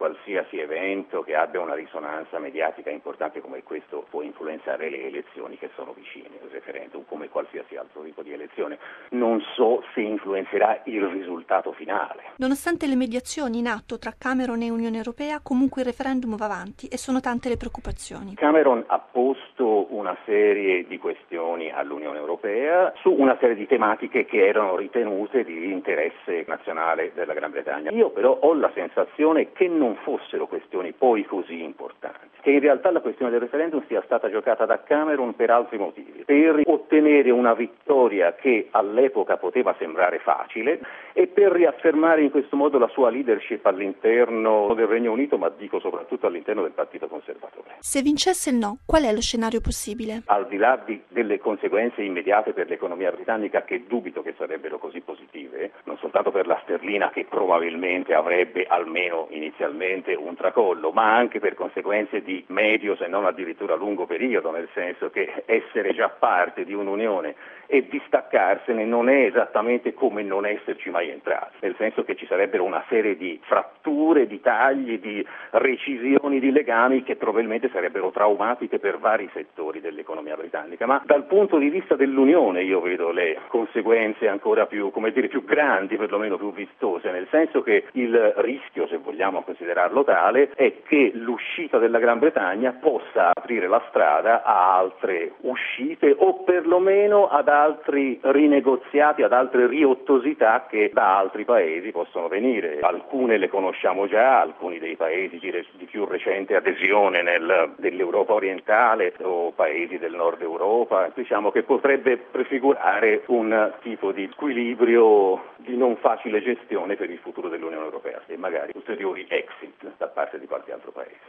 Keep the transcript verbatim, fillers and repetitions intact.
qualsiasi evento che abbia una risonanza mediatica importante come questo può influenzare le elezioni che sono vicine, il referendum come qualsiasi altro tipo di elezione. Non so se influenzerà il risultato finale. Nonostante le mediazioni in atto tra Cameron e Unione Europea, comunque il referendum va avanti e sono tante le preoccupazioni. Cameron ha posto una serie di questioni all'Unione Europea su una serie di tematiche che erano ritenute di interesse nazionale della Gran Bretagna. Io però ho la sensazione che non fossero questioni poi così importanti, che in realtà la questione del referendum sia stata giocata da Cameron per altri motivi, per ottenere una vittoria che all'epoca poteva sembrare facile e per riaffermare in questo modo la sua leadership all'interno del Regno Unito, ma dico soprattutto all'interno del Partito Conservatore. Se vincesse il no, qual è lo scenario possibile? Al di là di, delle conseguenze immediate per l'economia britannica, che dubito che sarebbero così positive, non soltanto per la sterlina che probabilmente avrebbe almeno inizialmente un tracollo, ma anche per conseguenze di medio se non addirittura lungo periodo, nel senso che essere già parte di un'unione e distaccarsene non è esattamente come non esserci mai entrati, nel senso che ci sarebbero una serie di fratture, di tagli, di recisioni di legami che probabilmente sarebbero traumatiche per vari settori dell'economia britannica, ma dal punto di vista dell'Unione io vedo le conseguenze ancora più, come dire, più grandi, perlomeno più vistose, nel senso che il rischio, se vogliamo considerarlo tale, è che l'uscita della Gran Bretagna possa aprire la strada a altre uscite o perlomeno ad altri rinegoziati, ad altre riottosità che da altri paesi possono venire. Alcune le conosciamo già, alcuni dei paesi di, re- di più recente adesione nel, dell'Europa orientale o paesi del nord Europa, diciamo che potrebbe prefigurare un tipo di squilibrio di non facile gestione per il futuro dell'Unione Europea e magari ulteriori exit da parte di qualche altro paese.